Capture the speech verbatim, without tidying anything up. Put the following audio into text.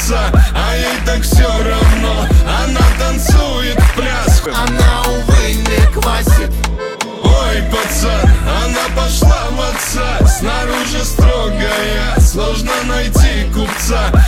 купца, а ей так все равно, она танцует в пляску. Она, увы, не квасит. Ой, пацан, она пошла в отца. Снаружи строгая, сложно найти купца,